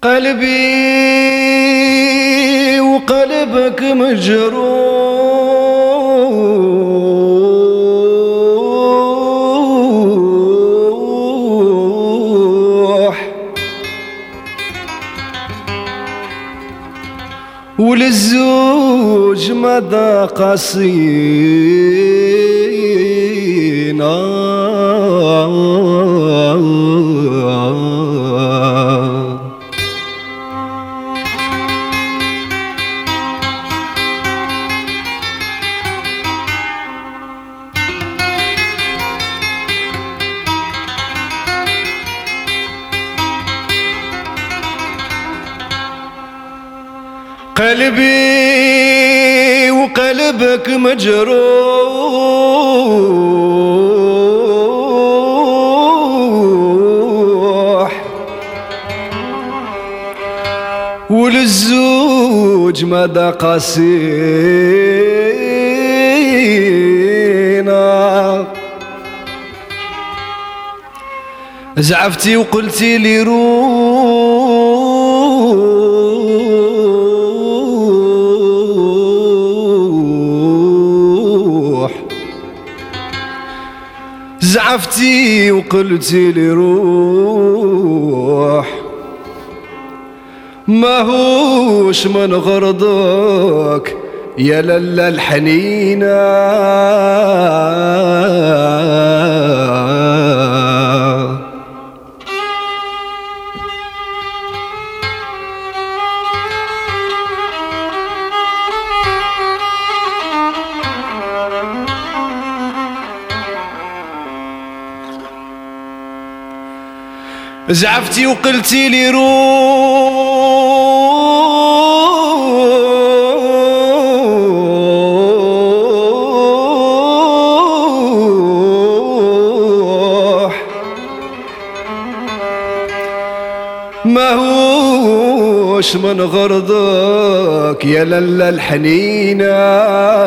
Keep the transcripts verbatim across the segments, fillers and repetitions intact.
قلبي وقلبك مجروح، وللزوج مدى قصينا. قلبي وقلبك مجروح، وللزوج مدى قاسينا. زعفتي وقلتي لي روح، زعفتي وقلتي لي روح، ما هوش من غرضك يا للا الحنينة. زعفتي وقلتي لي روح، ما هوش من غرضك يا للا الحنينة.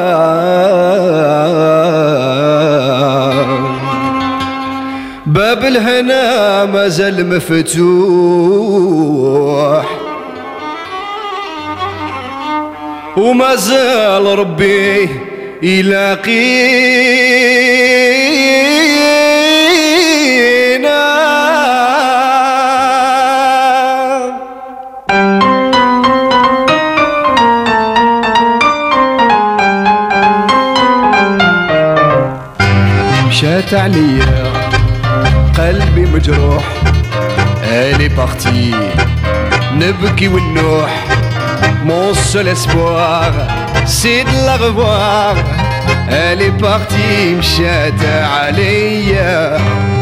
باب الهنا ما زال مفتوح، وما زال ربي يلاقينا. مشات عليا قلبي مجروح، elle est partie نبكي ونوح. Mon seul espoir c'est de la revoir. Elle est partie مشات عليا.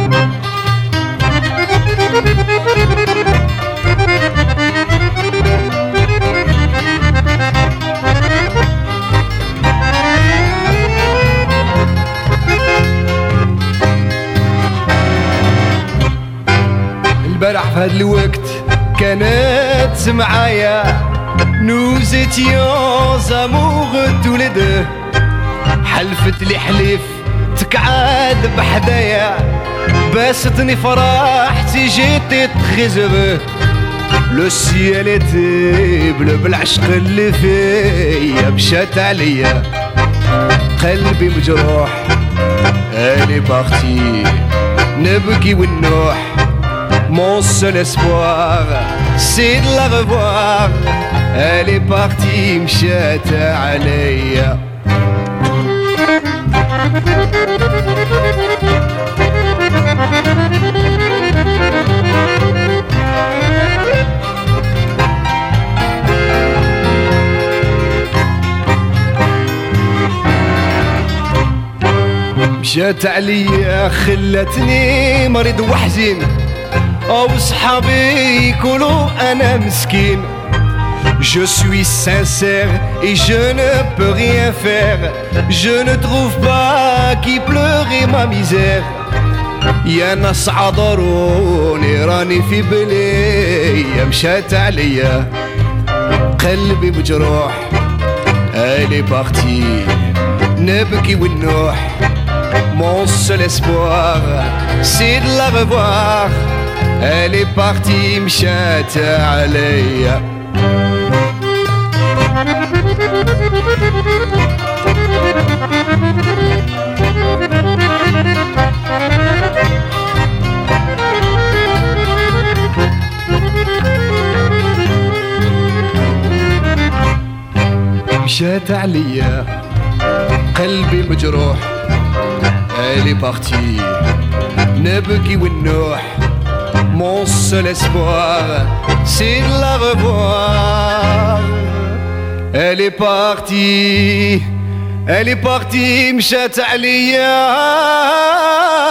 البارح في هاد الوقت كانت معايا، nous étions amoureux tous les deux. حلفت لي حليف تقعد بحدايا، باستني فرحتي جيتي très heureux. Le ciel était bleu بالعشق اللي فيا. مشات عليا قلبي مجروح، elle est partie نبكي ونوح. Mon seul espoir c'est de la revoir. Elle est partie مشات عليا. مشات عليا خلتني مريض وحزين، أو صحابي يقولوا أنا مسكين. Je suis sincère et je ne peux rien faire. Je ne trouve pas qui pleurer ma misère. يا ناس عذروني راني في بلية. مشات عليا قلبي مجروح، elle est partie نبكي ونوح. Mon seul espoir c'est de la revoir. Elle est partie مشات عليا. مشات عليا قلبي مجروح. Elle est partie نبكي ونوح. Mon seul espoir c'est de la revoir. Elle est partie, elle est partie مشات عليا.